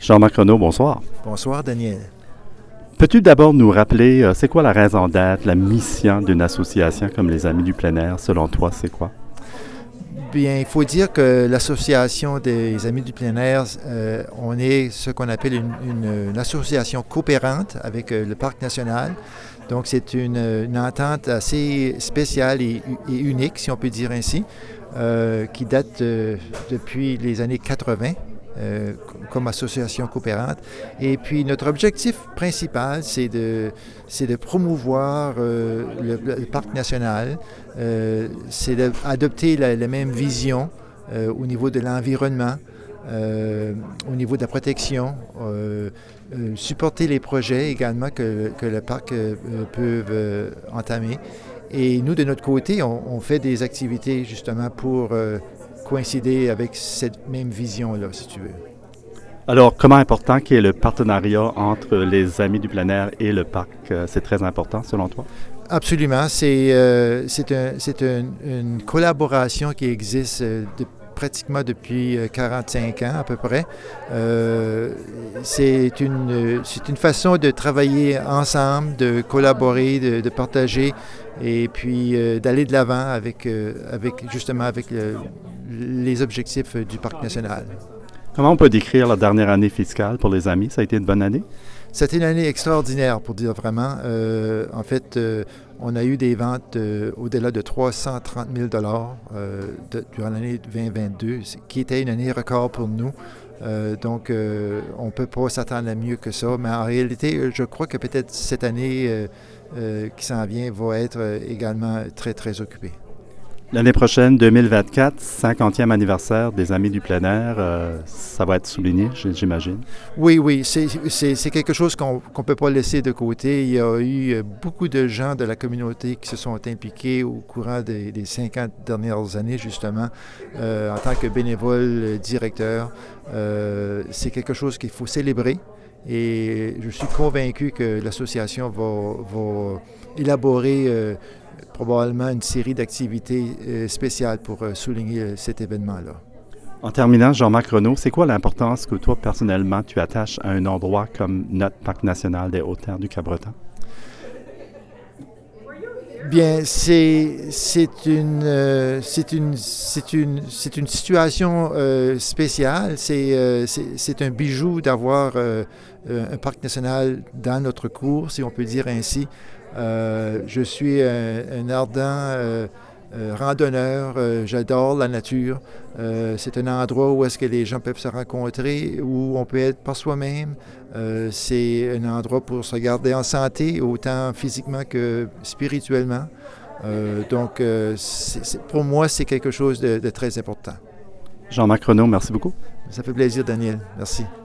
Jean-Marc Renaud, bonsoir. Bonsoir, Daniel. Peux-tu d'abord nous rappeler, c'est quoi la raison d'être, la mission d'une association comme les Amis du plein air? Selon toi, c'est quoi? Bien, il faut dire que l'Association des Amis du plein air, on est ce qu'on appelle une association coopérante avec le Parc national. Donc, c'est une entente assez spéciale et unique, si on peut dire ainsi, qui date depuis les années 80. Comme association coopérante. Et puis, notre objectif principal, c'est de promouvoir le parc national, c'est d'adopter la même vision au niveau de l'environnement, au niveau de la protection, supporter les projets également que le parc peut entamer. Et nous, de notre côté, on fait des activités justement pour coïncider avec cette même vision-là, si tu veux. Alors, comment important qu'est le partenariat entre les Amis du plein air et le parc? C'est très important, selon toi? Absolument. C'est une collaboration qui existe pratiquement depuis 45 ans à peu près. C'est une façon de travailler ensemble, de collaborer, de partager et puis d'aller de l'avant avec les objectifs du Parc national. Comment on peut décrire la dernière année fiscale pour les Amis? Ça a été une bonne année? C'était une année extraordinaire, pour dire vraiment. En fait, on a eu des ventes au-delà de 330 000 durant l'année 2022, qui était une année record pour nous. Donc, on ne peut pas s'attendre à mieux que ça. Mais en réalité, je crois que peut-être cette année qui s'en vient va être également très, très occupée. L'année prochaine, 2024, 50e anniversaire des Amis du plein air, ça va être souligné, j'imagine. Oui, c'est quelque chose qu'on ne peut pas laisser de côté. Il y a eu beaucoup de gens de la communauté qui se sont impliqués au courant des 50 dernières années, justement, en tant que bénévole directeur. C'est quelque chose qu'il faut célébrer. Et je suis convaincu que l'association va élaborer probablement une série d'activités spéciales pour souligner cet événement-là. En terminant, Jean-Marc Renaud, c'est quoi l'importance que toi, personnellement, tu attaches à un endroit comme notre Parc national des Hautes-Terres du Cabreton? Bien, c'est une situation spéciale. C'est un bijou d'avoir un parc national dans notre cour, si on peut dire ainsi. Je suis un ardent randonneur. J'adore la nature. C'est un endroit où est-ce que les gens peuvent se rencontrer, où on peut être par soi-même. C'est un endroit pour se garder en santé, autant physiquement que spirituellement. Donc, pour moi, c'est quelque chose de très important. Jean-Marc Renaud, merci beaucoup. Ça fait plaisir, Daniel. Merci.